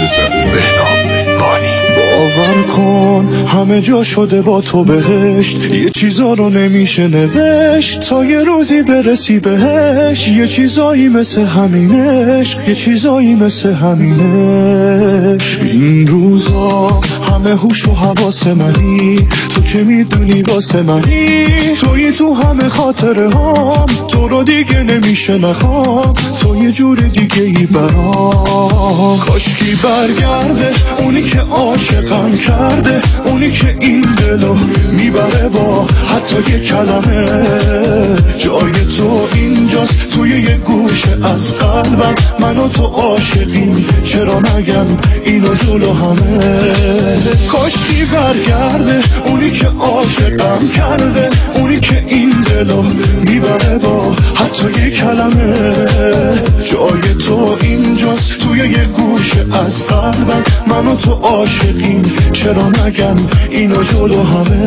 بهنام بانی. باور کن همه جا شده با تو بهشت، یه چیزا رو نمیشه نوشت تا یه روزی برسی بهش. یه چیزایی مثل همینش، یه چیزایی مثل همینش. این روزا همه هوش و حواس منی، تو که میدونی واسه منی، توی تو همه خاطره هام، تو رو دیگه نمیشه نخوام، تو یه جور دیگه ای برام. کاشکی برگرده اونی که عاشقم کرده، اونی که این دلو میبره با حتی یه کلمه. جای تو اینجاست توی یه گوشه از قلبم، من و تو عاشقیم، چرا نگم اینو جلو همه. کاشکی برگرده اونی که عاشقم کرده، اونی که این دلو میبره با حتی یه کلمه. جای تو اینجاست توی یه گوشه از قلبم، من و تو عاشقیم، چرا نگم اینو جلو همه.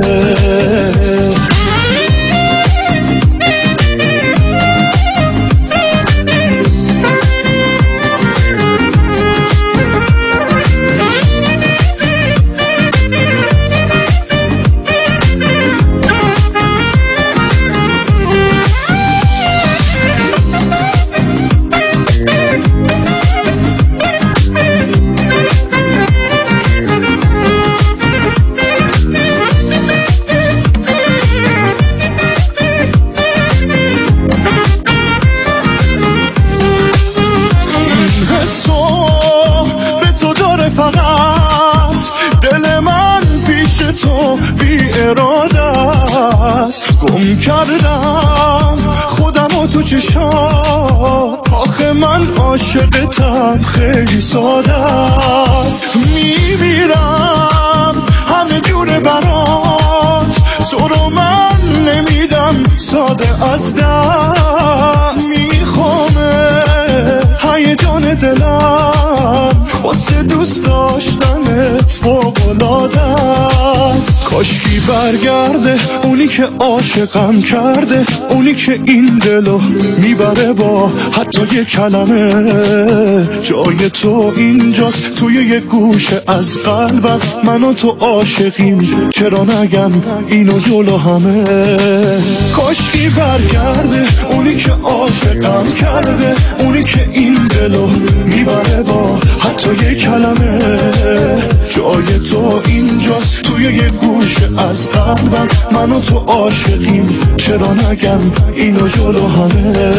فقط دل من پیش تو بی اراده است، گم کردم خودم و تو چشات. آخه من عاشقتم خیلی ساده است، میمیرم همه جور برات، تو رو من نمیدم ساده از دست. میخوامه هیجان دلم واسه دوست داشتنت فوق‌العاده است. کاشکی برگرده اونی که عاشقم کرده، اونی که این دلو میبره با حتی یه کلمه. جای تو اینجاست توی یه گوشه از قلبم، من و تو عاشقیم، چرا نگم اینو جلو همه. کاشکی برگرده اونی که عاشقم کرده، اونی که این دلو میبره با حتی یه کلمه. جای تو اینجاست توی یه گوشه از قلبم، من و تو عاشقیم، چرا نگم اینو جلو همه.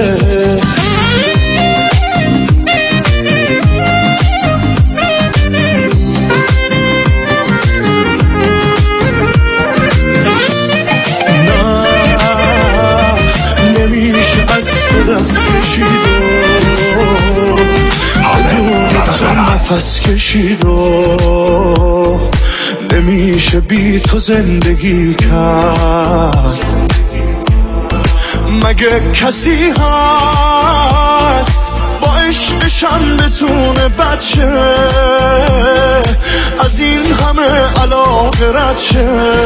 دست کشید و نفس کشید و نمیشه بی تو زندگی کرد. مگه کسی هست با عشقشم بتونه بچه از این همه علاقه رد شه؟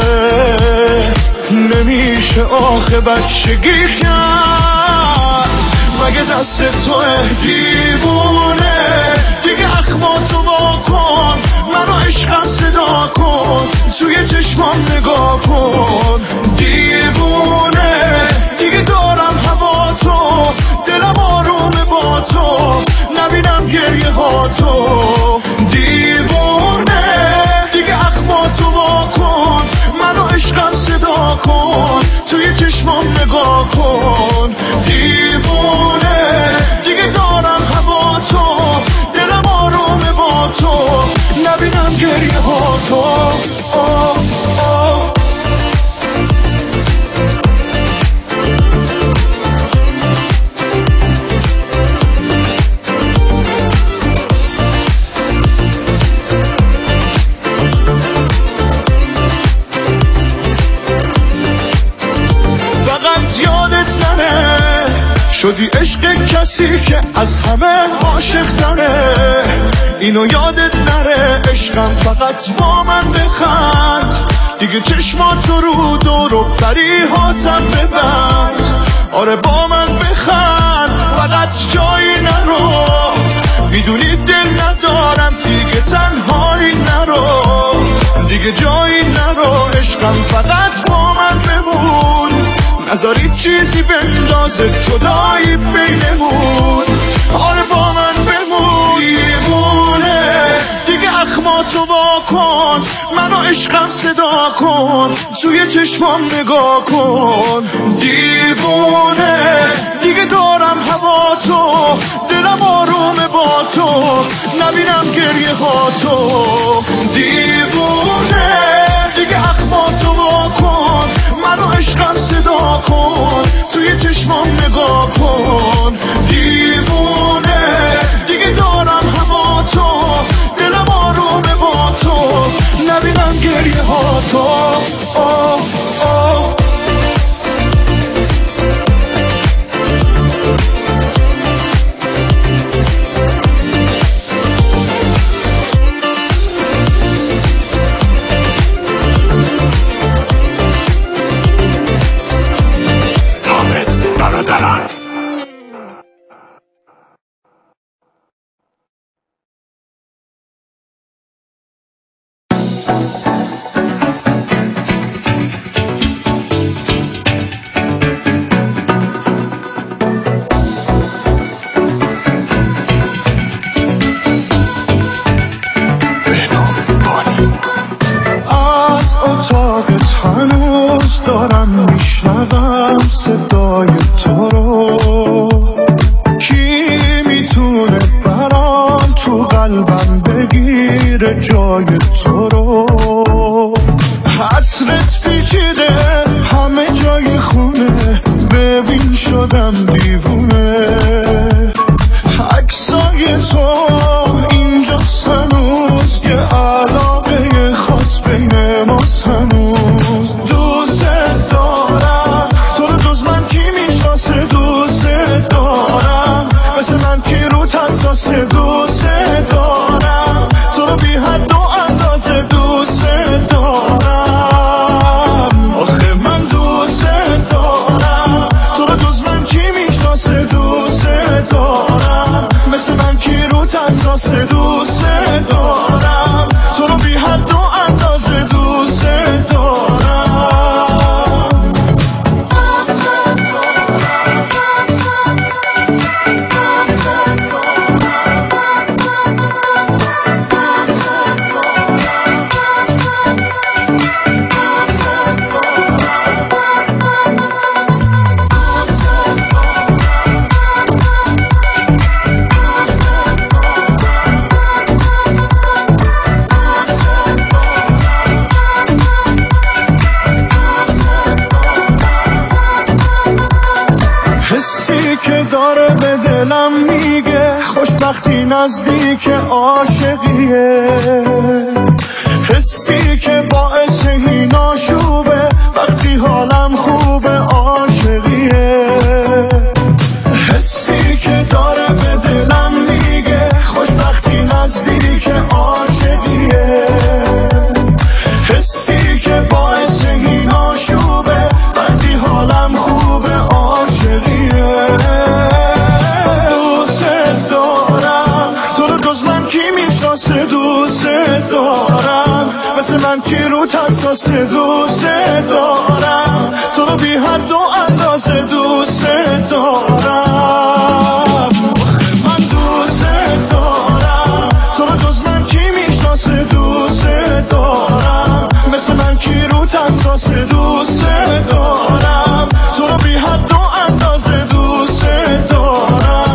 نمیشه آخه بچگی کرد. مگه دست تو دیوونه دیگه اخماتو واکن، منو عشقم صدا کن، توی چشمام نگاه کن. دیوونه دیگه دارم هوا تو، دلم آرومه با تو، نبینم گریه ها تو. دیوونه دیگه اخماتو واکن، منو عشقم صدا کن، توی چشمام نگاه کن. دیوونه دیگه دارم هوا تو، دلم آرومه با تو، نبینم گریه ها تو. فقط یادت نره شدی عشق کسی که از همه عاشق تره. اینو یادت نره عشقم فقط با من بخند، دیگه چشماتو رو دور و فریحاتم ببند. آره با من بخند، فقط جایی نرو، میدونی دل ندارم دیگه تنهایی نرو دیگه جایی نرو عشقم فقط با من بمون نذاری چیزی بندازه جدایی بینمون آره با من بمون دیوونه دیگه اخماتو واکن منو عشقم صدا کن توی چشمام نگاه کن دیوونه دیگه دارم هوا تو دلم آرومه با تو نبینم گریه ها تو دیوونه دیگه اخماتو واکن منو عشقم صدا کن توی چشمام نگاه کن دیوونه دیگه دارم هوا تو دلم آرومه با تو نبینم گریه ها تو صدای تو رو کی میتونه برام تو قلبم بگیره جای تو رو حتمت پیچیده همه جای خونه ببین شدم دیوونه عکسای تو اینجاست هنوز یه علاقه خاص بین ماست هنوز دوست دارم تو رو جز من کی میشناسه دوست دارم مثل من کی رو حساس دوست دارم تو رو بی حد و اندازه دوست دارم آخه من دوست دارم تو رو جز من کی میشناسه دوست دارم مثل من کی رو حساس دوست دارم تو رو بی حد و اندازه دوست دارم که داره به دلم میگه خوشبختی نزدیک عاشقیه حسی که باعث این آشوبه وقتی حالم خوبه عاشقیه حسی که داره به دلم میگه خوشبختی نزدیک عاشقیه حسی که باعث این آشوبه وقتی حالم خوبه عاشقیه دوست دارم مثل من کی رو حساس دوست دارم تو رو بی حد و اندازه دوست دارم من دوست دارم تو رو جز من کی میشناسه دوست دارم مثل من کی رو حساس دوست دارم تو رو بی حد و اندازه دوست دارم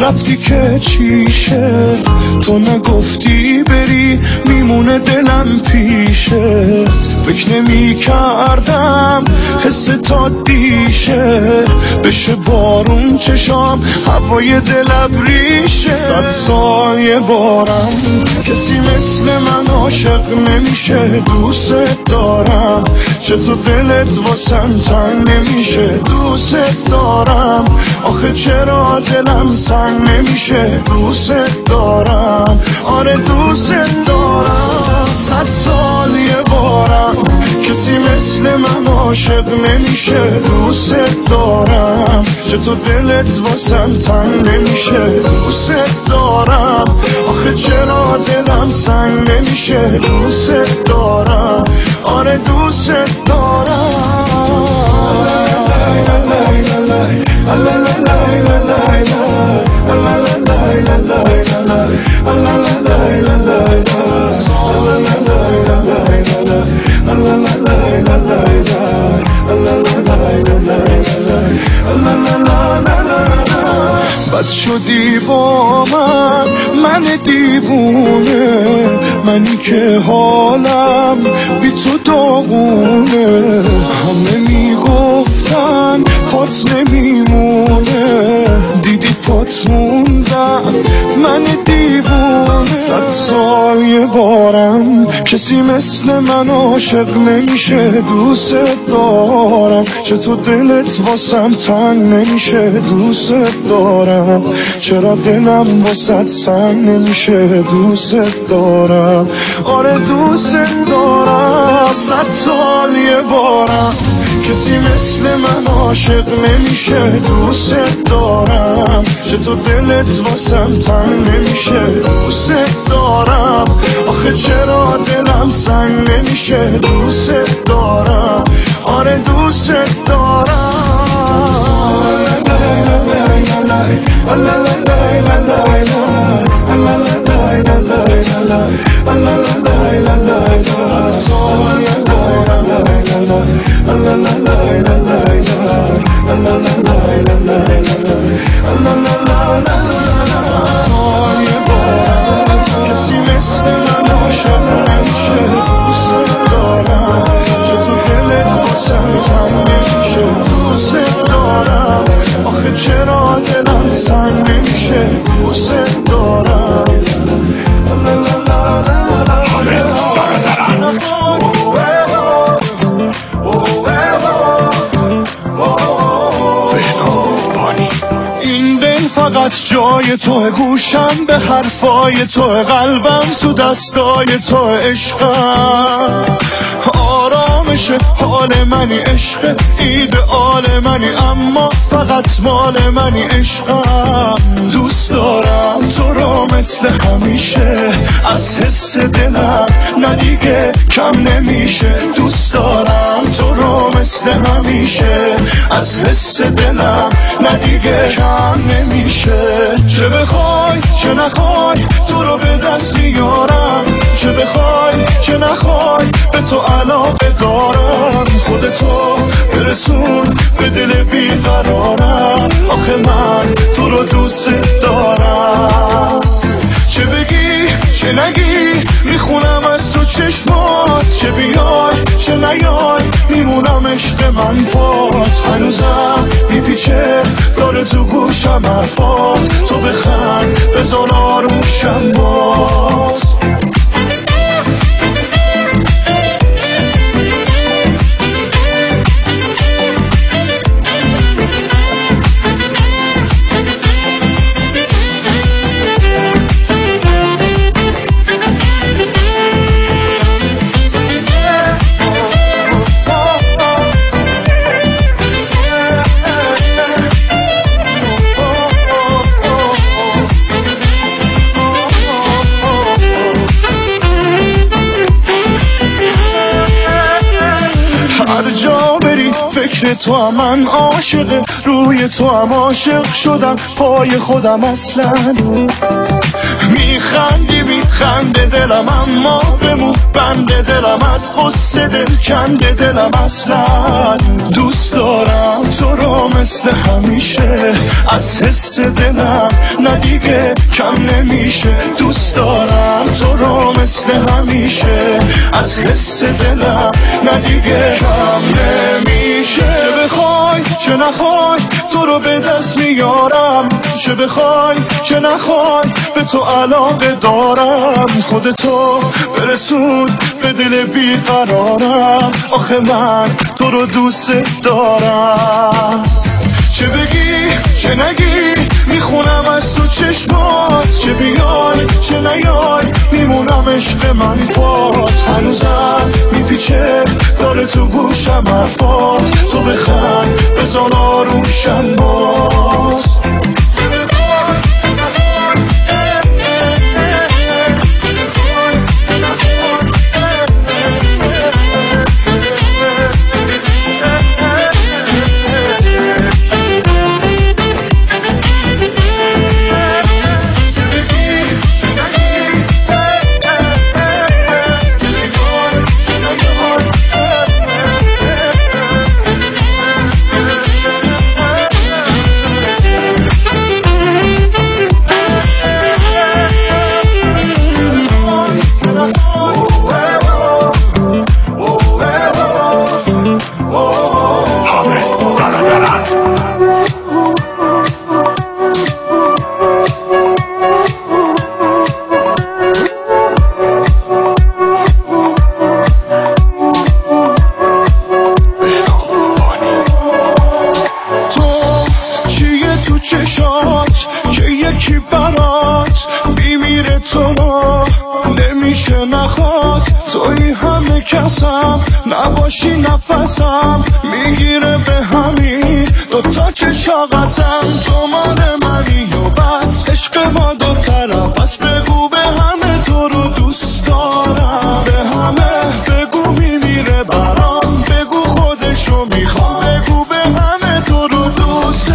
رفتی که چیشه، تو نگفتی بری میمونه دلم پیشه. فکر نمی کردم حس تا دیشه، بشه بارون چشام هوای دل ابریشه. 100 سال یه بارم کسی مثل من عاشق نمیشه. دوست دارم چطور دلت واسم تنگ نمیشه. دوست دارم آخه چرا دلم سنگ نمیشه. دوست دارم آره دوست دارم. 100 سال یه بارم کسی مثل من عاشق نمیشه. دوست دارم چطور دلت واسم تنگ نمیشه. دوست دارم آخه چرا دلم سنگ نمیشه. دوست دارم آره دوست دارم. بد شدی با من دیوونه، منی که حالم بی تو داغونه. همه میگفتن پات نمیمونه، دیدی پات موندم من دیوونه. 100 سال یه بارم کسی مثل من عاشق نمیشه. دوست دارم چطور دلت واسم تنگ نمیشه. دوست دارم چرا دلم واسط سنگ نمیشه. دوست دارم آره دوست دارم. 100 سال یه بارم کسی مثل من عاشق نمیشه. دوست دارم چطور دلت واسم تنگ نمیشه. دوست دارم آخه چرا دلم سنگ نمیشه. دوست دارم آره دوست دارم. کسی مثل من عاشق نمیشه. دوست دارم چطور دلت واسم تنگ نمیشه. دوست دارم آخه چرا دلم سنگ نمیشه. دوست دارم فقط جای تو، گوشم به حرفای تو، قلبم تو دستای تو. عشقم آرامش حال منی، عشق ایدئال منی، اما فقط مال منی. عشقم دوست دارم تو رو مثل همیشه، از حس دلم ندیگه کم نمیشه. دوست دارم تو رو مثل همیشه، از حس دلم ندیگه کم نمیشه. چه بخوای چه نخوای تو رو به دست میارم. چه بخوای چه نخوای به تو علاقه دارم. خودتو برسون به دل بیقرارم. آخه من تو رو دوست دارم. چه بگی چه نگی میخونم از تو چشمات. چه بیای چه نیای میمونم عشق من پات. هنوزم میپیچه داره تو گوشم حرفات. تو بخند بذار آروشم باد. فکر تو هم من عاشق، روی تو هم عاشق شدم، پای خودم اصلا. میخنده دلم اما بمون بنده دلم، از قصه دل کنده دلم اصلا. دوست دارم تو رو مثل همیشه، از حس دلم ندیگه کم نمیشه. دوست دارم تو رو مثل همیشه، از حس دلم ندیگه کم نمیشه. چه بخوای چه نخوای تو رو به دست میارم، چه بخوای چه نخوای به تو علاقه دارم. خودتو برسون به دل بیقرارم، آخه من تو رو دوست دارم. چه بگی چه نگی میخونم از تو چشمات، چه بیای چه نیای میمونم عشق من پات. هنوزم میپیچه داره تو گوشم حرفات، تو بخند بزن آروشم باد. چشات که یکی برات بیمیره تو رو نمیشه نخواد. توی همه کسم نباشی نفسم میگیره به همین دوتا چشا قسم. تو مال منی و بس عشق ما دو طرف، بس بگو به همه تو رو دوست دارم. به همه بگو میمیره برام، بگو خودشو میخوام، بگو به همه تو رو دوست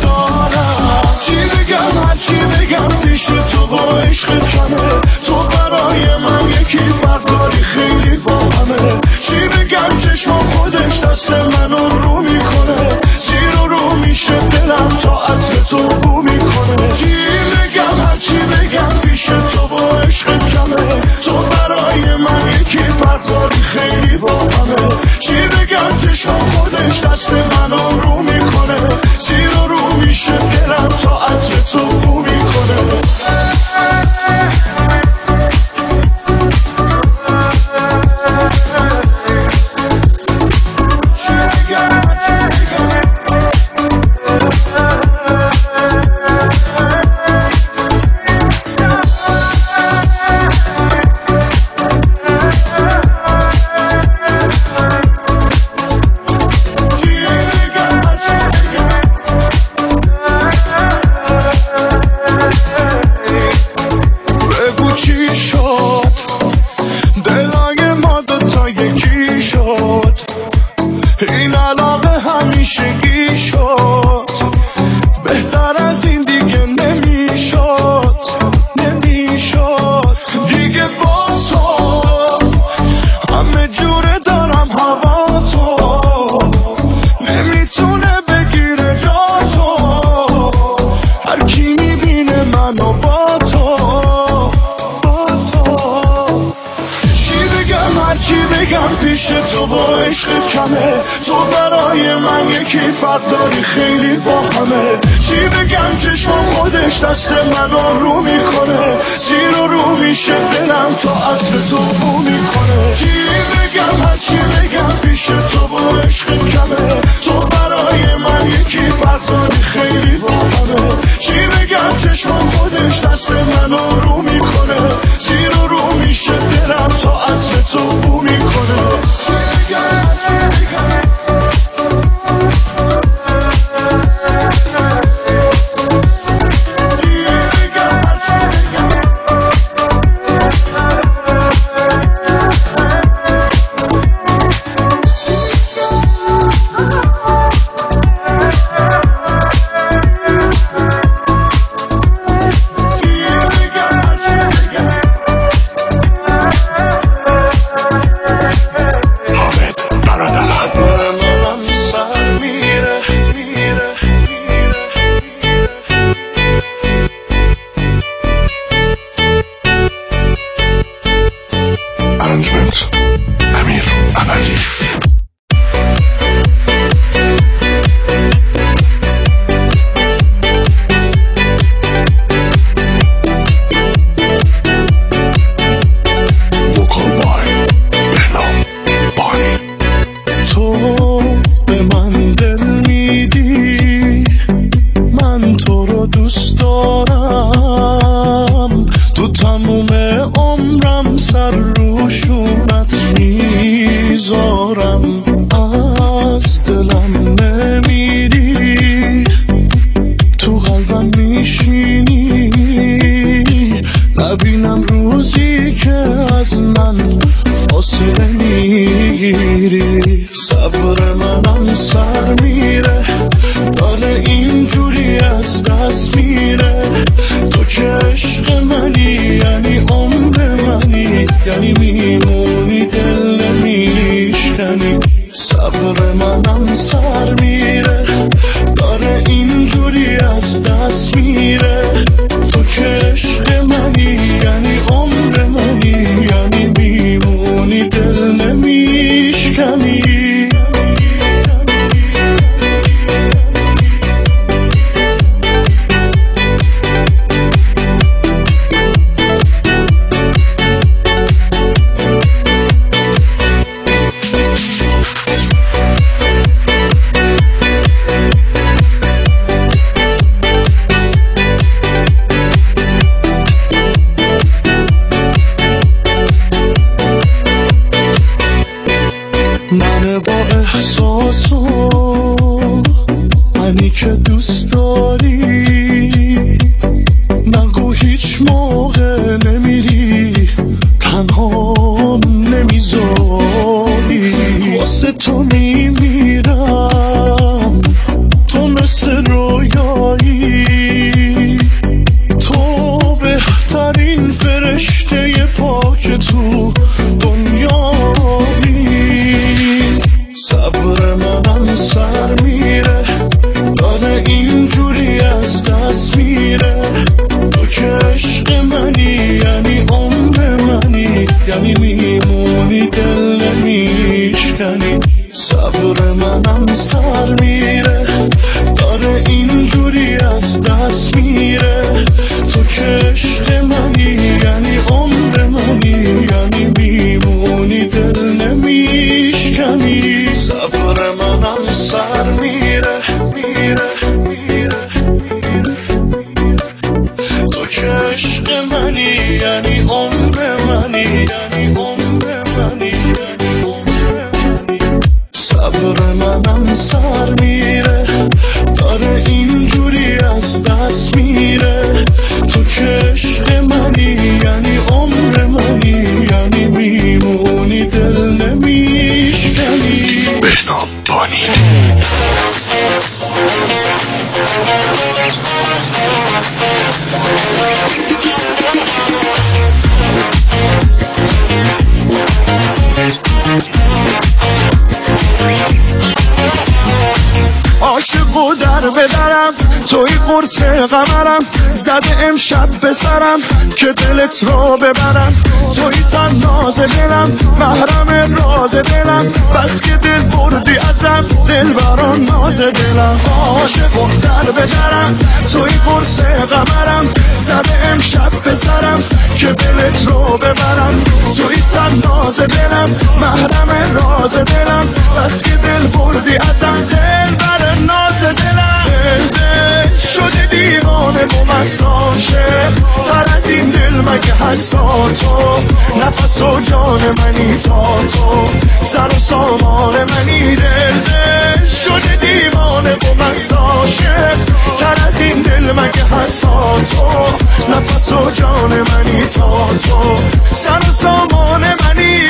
دارم. چی بگم هرچی بگم پیش تو با عشق کمه، تو برای من یکی فرداری خیلی با همه. چی بگم چشم خودش دست منو رو میکنه، زیر و رو میشه دلم تا عطر تو بو میکنه. چی بگم هرچی بگم پیش تو با عشق کمه، تو برای من یکی فرداری خیلی با همه. چی بگم چشم خودش دست منو رو میکنه، زیر و رو میشه دلم تا عطر تو بو میکنه. این علاقه همیشگی شد، بهتر از این دیگه نمیشد دیگه. با تو همه جوره دارم هوا، تو نمیتونه بگیره جا تو. هر کی میبینه منو با تو چی بگم هرچی بگم پیش تو با عشقت کمه، تو برای من یکی فرق داری خیلی با همه. چی بگم چشمم خودش دست منو رو میکنه، زیر و رو میشه دلم تا عطر تو بو میکنه. چی بگم هرچی بگم پیش تو با عشقت کمه، تو برای من یکی فرق داری خیلی با همه. چی بگم چشمم خودش دست منو رو میکنه، زیر و رو میشه دلم تا عطر تو بو میکنه. برات امیر عبدی. از دلم نمیری، تو قلبم میشینی، نبینم روزی که از من فاصله میگیری. صبر منم سر میره، داره اینجوری از دست میره. تو که عشق منی، یعنی عمر منی، یعنی میمونی دل نمیشکنی. صبر منم سر میره، داره اینجوری از دست میره. تو که عشق منی، یعنی عمر منی، یعنی میمونی دل نمیشکنی. من با احساس و منی که دوست داری، نگو هیچ موقع نمیری، تنها نمیذاری. واسه تو میمیرم، تو مثل رویایی، تو بهترین فرشته پاک تو دنیا. صبر منم سر میره، داره اینجوری از دست میره. تو که عشق منی، یعنی عمر منی، یعنی میمونی دل نمیشکنی. صبر منم سر میره، داره اینجوری از دست میره. تو که عشق منی، یعنی عمر منی، یعنی میمونی دل نمیشکنی. صبر منم سر میره، میره، میره، میره. تو که عشق منی، یعنی عمر منی، یعنی عمر منی، یعنی عمر منی. صبر منم سر میره، داره اینجوری از دست میره. تو که عشق منی، یعنی عمر منی، یعنی میمونی دل نمیشکنی. بهنام بانی. عاشق و در بدرم، توی قرص قمرم، زده امشب به سرم که دلت رو ببرم. توی تناز دلم، محرم راز دلم، بس که دل بردی ازم، دل بران ناز دلم. عاشق و در بدرم، توی قرص قمرم، زده امشب به سرم که دلت رو ببرم. توی تناز دلم، محرم راز دلم، بس که دل بردی ازم، دل بران ناز دلم. دل شده دیوانه با مساشه، تر از این دل مگه هستا تو؟ نفس و جان منی تا تو، سر و سامان منی. دل شده دیوانه با مساشه، تر از این دل مگه هستا تو؟ نفس و جان منی تا تو، سر و سامان منی.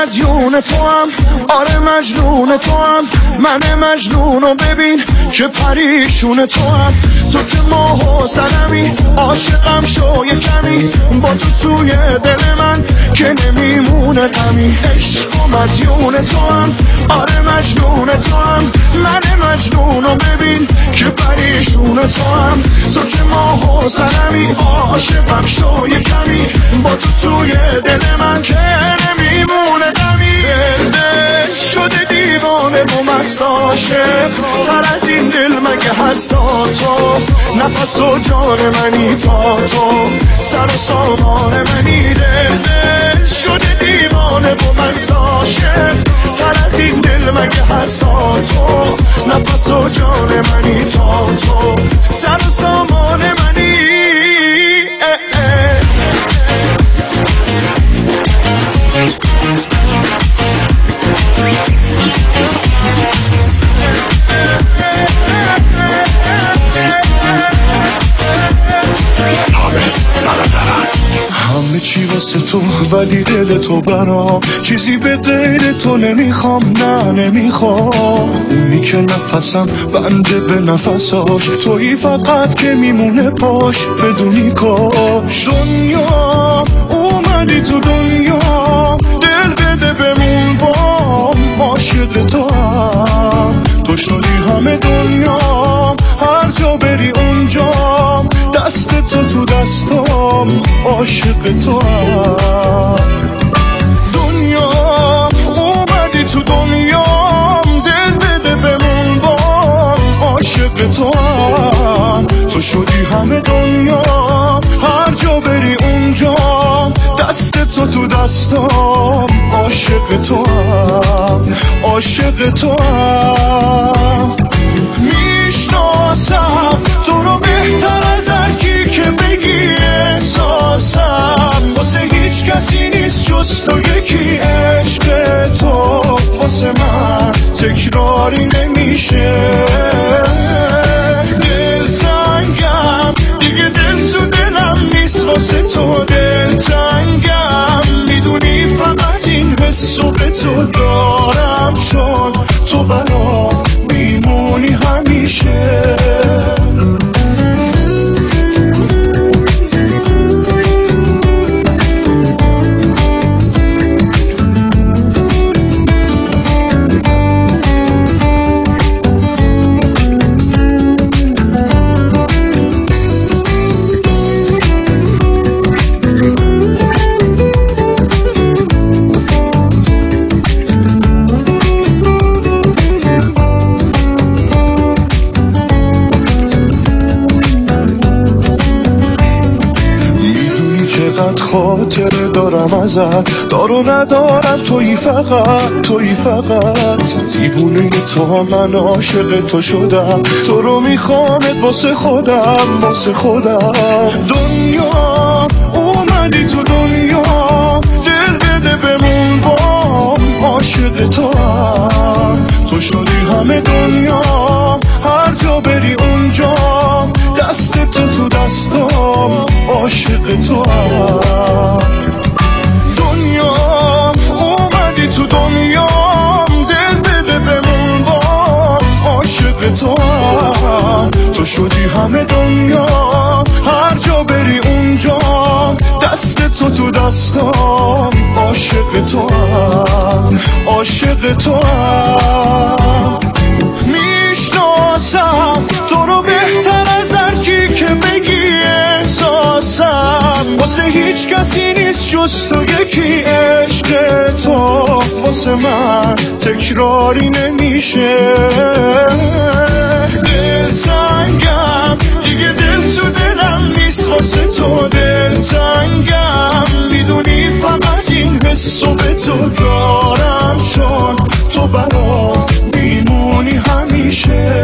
مدیون تو هم، آره مجنون تو هم، من مجنونو ببین که پریشون تو هم. تو که ماه و سرمی، عاشقم شو یه کمی، با تو توی دل من که نمیمونه غمی. عشق و مدیون تو هم، آره مجنون تو هم، من مجنونو ببین که پریشون تو هم. تو که ماه و سرمی، عاشقم شو یه کمی، با تو توی دل من که نمیمونه غمی. دل شده دیوانه و مستاشه، تر از این دل مگه هستا تو؟ نفس و جان منی تا تو، سر و سامان منی. دل شده دیوانه و مستاشه، تر از این دل مگه هستا تو؟ نفس و جان منی تا تو، سر و سامان منی. همه چی واسه تو ولی دل تو برام، چیزی به غیر تو نمیخوام، نه نمیخوام. اونی که نفسم بنده به نفساش، تویی فقط که میمونه پاش بدونی کاش. دنیا اومدی تو دنیا، دل بده بمون بام، عاشق تو هم. تو شدی همه دنیا، هر جا بری اونجام، دست تو دستام، عاشق تو هم. دنیا اومدی تو دنیام، دل بده بمون بام، عاشق تو هم. تو شدی همه دنیا، هر جا بری اونجام، دست تو دستام، عاشق تو هم، عاشق تو هم. میشناسم تو رو بهتر از هر کی که بگی احساسم، واسه هیچ کسی نیست جز تو یکی. عشق تو واسه من تکراری نمیشه. دلتنگم دیگه، دل تو دلم نیست واسه تو. دلتنگم میدونی فقط این حسو به تو دارم، چون تو برام میمونی همیشه. خاطره دارم ازت، دارو ندارم، تویی فقط، تویی فقط. دیوونه تو، من عاشق تو شدم، تو رو میخوامت واسه خودم، واسه خودم. دنیا اومدی تو دنیا، دل بده بمون بام، عاشق تو هم. تو شدی همه دنیا، هر جا بری اونجام، دست تو دستام، عاشق تو هم. دنیا اومدی تو دنیام، دل بده بمون بام، عاشق تو هم. تو شدی همه دنیا، هر جا بری اونجام، دست تو دستام، عاشق تو هم، عاشق تو هم. میشناسم تو رو بهتر از هر کی که بگی احساسم، واسه هیچ کسی نیست جز تو یکی. عشق تو واسه من تکراری نمیشه. دلتنگم دیگه، دل تو دلم نیست واسه تو. دلتنگم میدونی فقط این حسو به تو دارم، چون تو برام میمونی همیشه.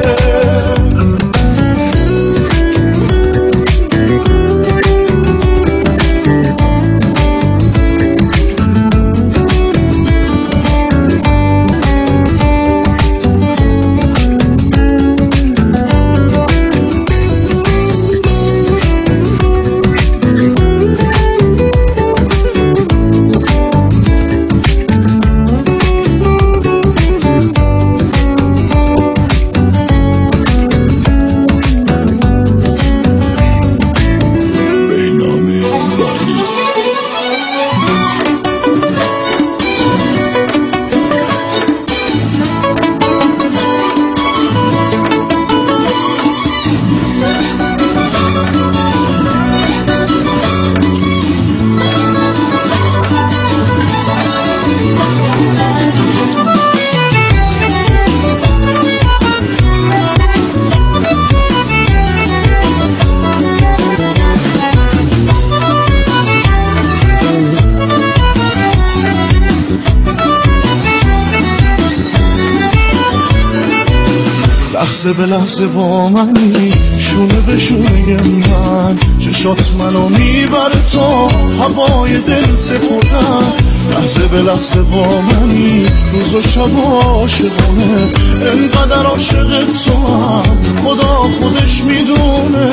لحظه به لحظه با منی، شونه به شونه من، چشات منو میبره تا هوای دل سپردن. لحظه به لحظه با منی، روز و شب عاشقانه، انقدر عاشق تو هم خدا خودش میدونه.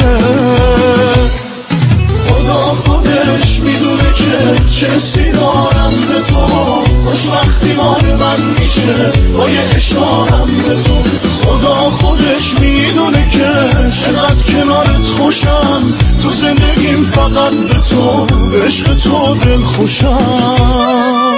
خدا خودش میدونه که چه حسی دارم به تو، خوشبختی مال من میشه با یه اشارم به تو. خدا خودش میدونه که چقدر کنارت خوشم، تو زندگیم فقط به تو، عشق تو دل خوشم.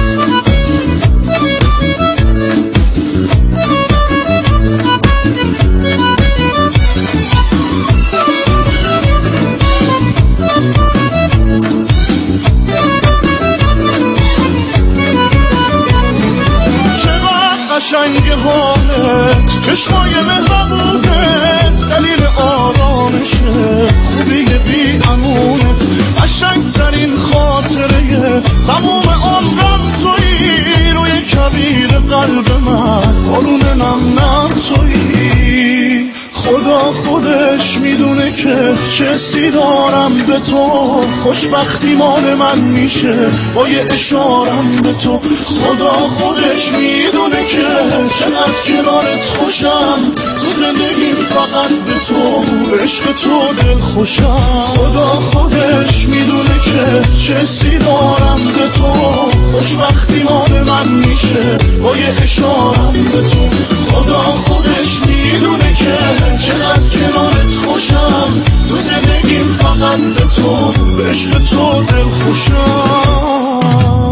قشنگ حالت، چشمای مهربونت، دلیل آرامشه، خوبی بی امونت، قشنگ ترین خاطره تموم عمرم تویی، روی کبیر قلب من بارون نم نم تویی. خدا خودش میدونه که چه حسی دارم به تو، خوشبختی مال من میشه با یه اشارم به تو. خدا خودش میدونه که چقدر کنارت خوشم، تو زندگیم فقط به تو، عشق تو دل خوشم. خدا خودش میدونه که چه حسی دارم به تو، خوشبختی مال من میشه با یه اشارم به تو. خدا خودش میدونه که چقدر کنارت خوشم، تو زندگیم فقط به تو، به عشق تو دل خوشم.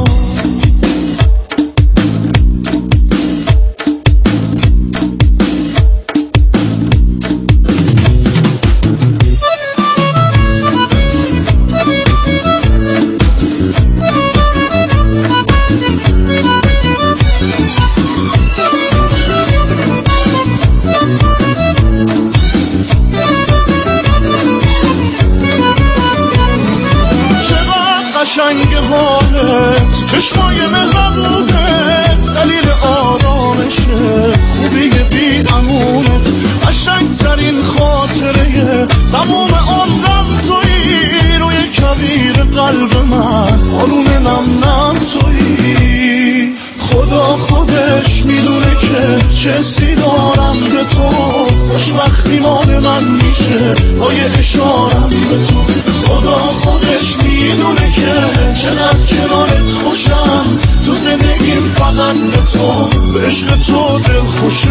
قشنگ حالت، چشمای مهربونت، دلیل آرامشه، خوبی بی امونت، قشنگ ترین خاطره تموم عمرم تویی، روی کبیر قلب من بارون نم نم تویی. خدا خودش میدونه که چه حسی دارم به تو، خوشبختی مال من میشه با یه اشارم به تو. خدا خودش میدونه که چقدر کنارت خوشم، تو زندگیم فقط به تو، به عشق تو دل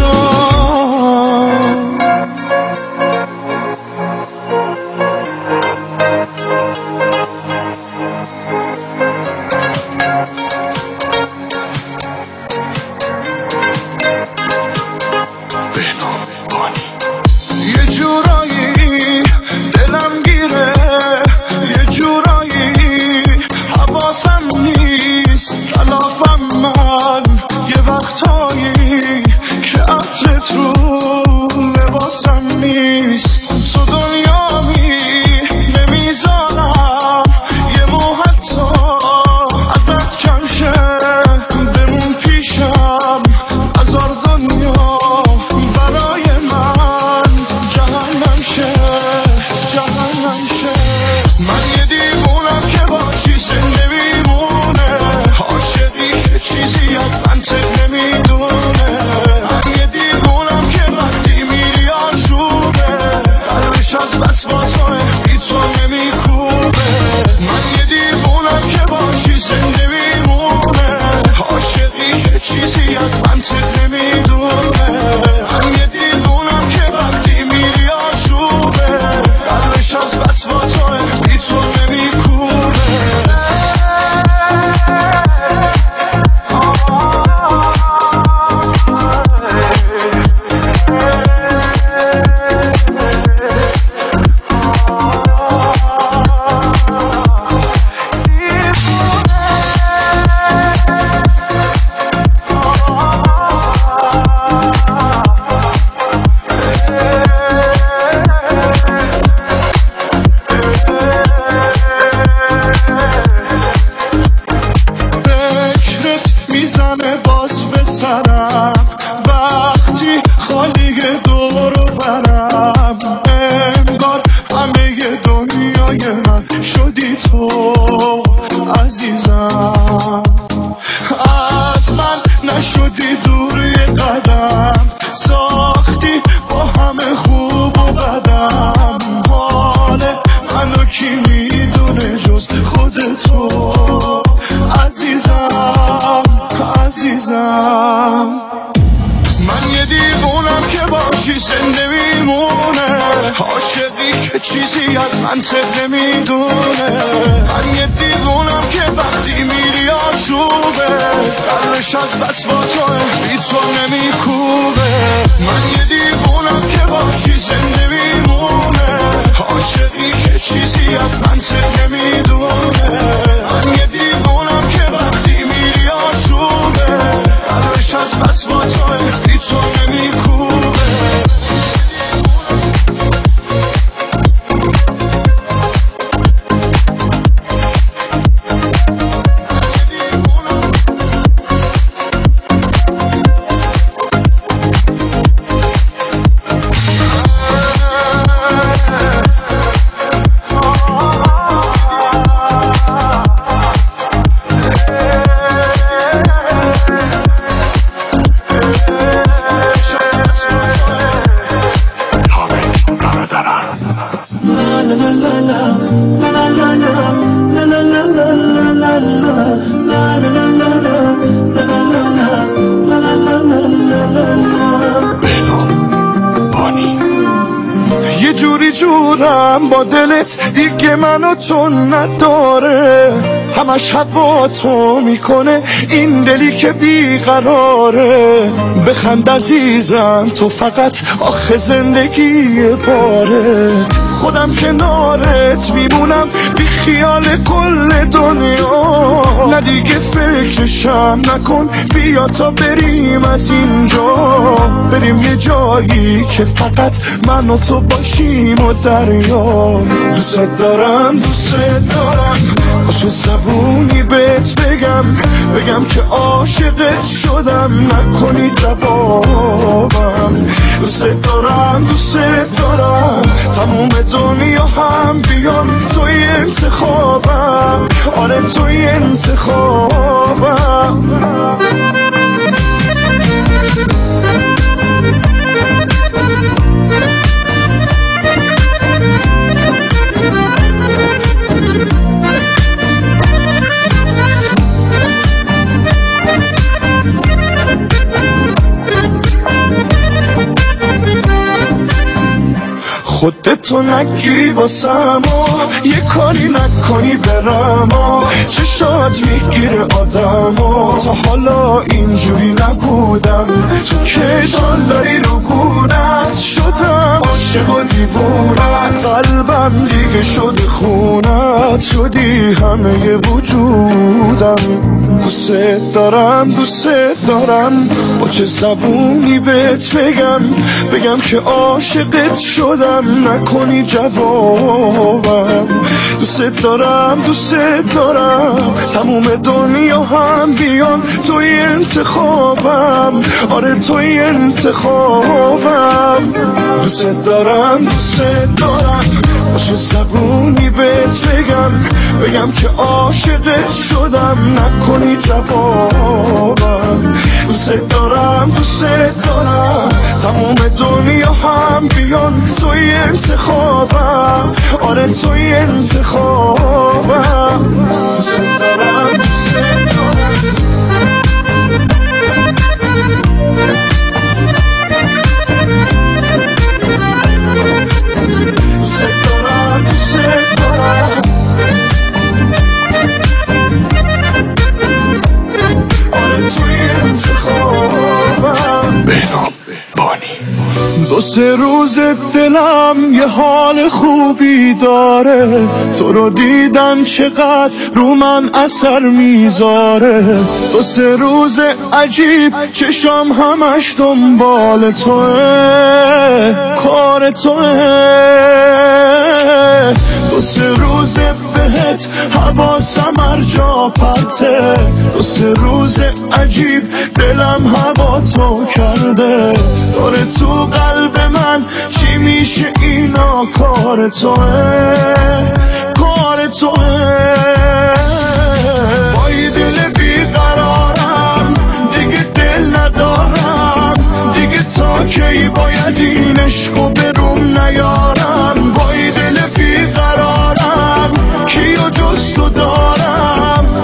خوشم. یه جورایی دلم گیره، یه جورایی حواسم نیست، تلافم من یه وقتایی که عطرت رو لباسم نیست. تو دنیامی نمیذارم یه مو حتی ازت کم شه، بمون پیشم هزار دنیا برای من جهنم شه، جهنم شه. من یه دیوونم که باشی زنده میمونه، عاشقی که چیزی از منطق نمیدونه. من یه دیوونم که وقتی میری آشوبه، قلبش از بس با توه بی تو نمیکوبه. من یه دیوونم که باشی زنده میمونه، عاشقی که چیزی از منطق نمیدونه. من یه دیوونم که وقتی میری آشوبه، قلبش از بس با توه بی تو نمیکوبه. عزیزم عزیزم. من یه دیوونم که باشی زنده میمونه، عاشقی که چیزی از منطق نمیدونه. من یه دیوونم که وقتی میری آشوبه، قلبش از بس با توه بی تو نمیکوبه. من یه دیوونم که باشی زنده میمونه، عاشقی که چیزی از منطق نمیدونه. من یه دیوونم که وقتی میری آشوبه، قلبش از بس با توه بی تو نمیکوبه. یه جوری جورم با دلت دیگه منو تو نداره، همش هوا تو میکنه این دلی که بیقراره. بخند عزیزم تو فقط آخه زندگی باره، خودم کنارت میمونم بی خیال کل دنیا. نه دیگه فکرشم نکن، بیا تا بریم از اینجا، بریم یه جایی که فقط من و تو باشیم و دریا. دوست دارم دوست دارم، با چه زبونی بهت بگم که عاشقت شدم، نکنی جوابم. دوست دارم تموم دنیا هم بیان توی انتخابم، آره توی انتخابم. خودتو نگیری واسم و یه کاری نکنی برم و چشات میگیره آدم و تا حالا اینجوری نبودم. تو که داری رو گونت شدم، عاشق و دیوونت، قلبم دیگه شده خونت، شدی همه وجودم. دوست دارم با چه زبونی بهت بگم که عاشقت شدم، نکنی جوابم. دوست دارم تموم دنیا هم بیان توی انتخابم، آره توی انتخابم. دوست دارم با چه زبونی بهت بگم که عاشقت شدم، نکنی جوابم. دوست دارم تموم دنیا هم بیان توی انتخابم، آره توی انتخابم. دوست دارم دو سه روز دلم یه حال خوبی داره، تو رو دیدن چقدر رو من اثر میذاره. دو سه روز عجیب چشام همش دنبال توه، کار توه. دو سه روز بهت حواسم هر جا پرته، دو سه روز عجیب دلم هوا تو کرده. داره تو قلب من چی میشه اینا، کار توه، کار توه. با این دل بیقرارم دیگه دل ندارم، دیگه تا کی باید این عشقو بروم نیارم. با این دل بیقرارم کیو جز تو دارم،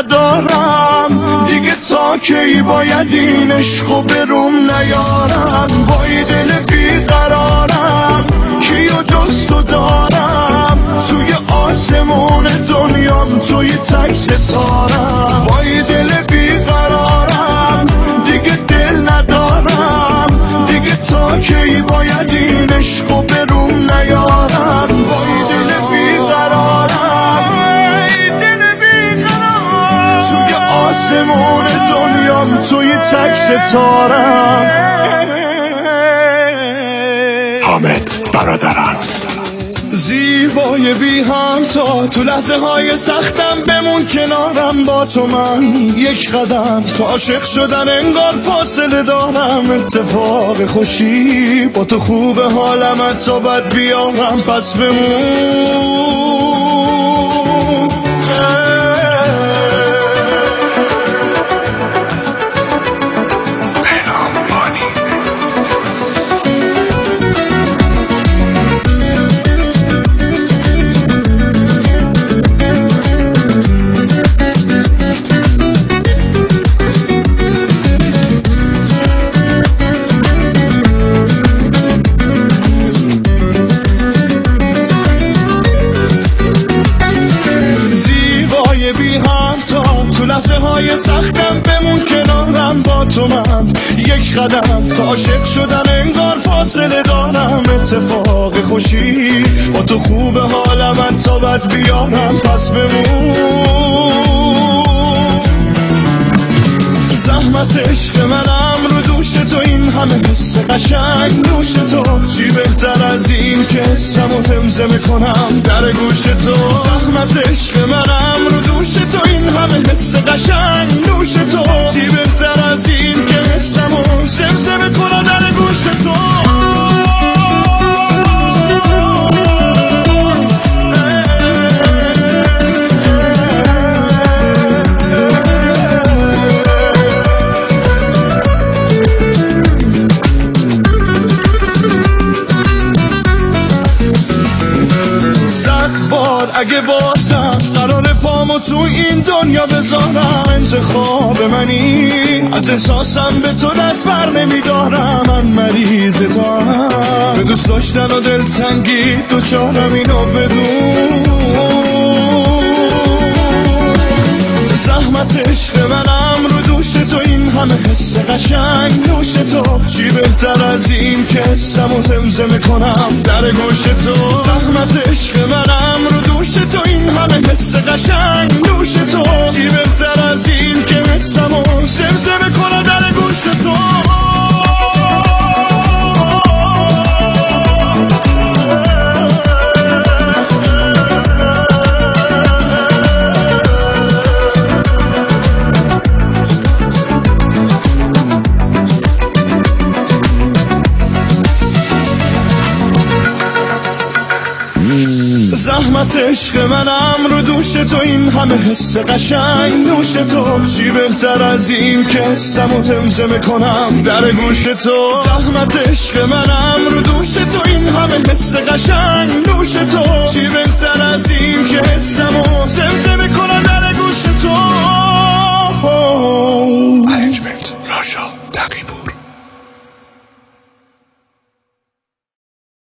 ندارم دیگه، تا کی باید این عشقو بروم نیارم؟ با یه دل بیقرارم کیو جز تو دارم، توی آسمون دنیام توی تک ستارم. با یه دل بیقرارم دیگه دل ندارم دیگه، تا کی باید این عشقو بروم نیارم؟ با یه دل بیقرارم توی آسمون دنیام توی تک ستارم. حامد برادران زیبای بی همتا، تو لحظه های سختم بمون کنارم، با تو من یک قدم تا عاشق شدن انگار فاصله دارم. اتفاق خوشی با تو خوبه حالم تا بد بیارم، پس بمون. بی همتا، تو لحظه های سختم بمون کنارم، با تو من یک قدم تا عاشق شدن انگار فاصله دارم. اتفاق خوشی با تو خوبه حالم تا بد بیارم، پس بمون. زحمت عشق منم رو دوش تو، این همه حس قشنگ نوش تو، چی بهتر از این که حسمو زمزمه کنم در گوش تو. زحمت عشق منم رو دوش تو، این همه حس قشنگ نوش تو، چی بهتر از این که حسمو زمزمه کنم در گوش تو. اگه بازم قرار پامو تو این دنیا بذارم، انتخاب منی، از احساسم به تو دست بر نمیدارم. من مریض تو هم، به دوست داشتن و دلتنگی دوچارم، اینو بدون. زحمت عشق منم رو دوش تو، این همه حس قشنگ نوش تو، چی بهتر از این که حسمو زمزمه کنم در گوش تو. زحمت عشق منم رو دوش تو، این همه حس قشنگ نوش تو، چی بهتر از این که حسمو زمزمه کنم در گوش تو. زحمت عشق منم رو دوش تو، این همه حس قشنگ نوش تو، چی بهتر از این که حسمو زمزمه کنم در گوش تو. زحمت عشق منم رو دوش تو، این همه حس قشنگ نوش تو، چی بهتر از این که حسمو زمزمه کنم در گوش تو. ارنجمنت راشا تقی‌پور.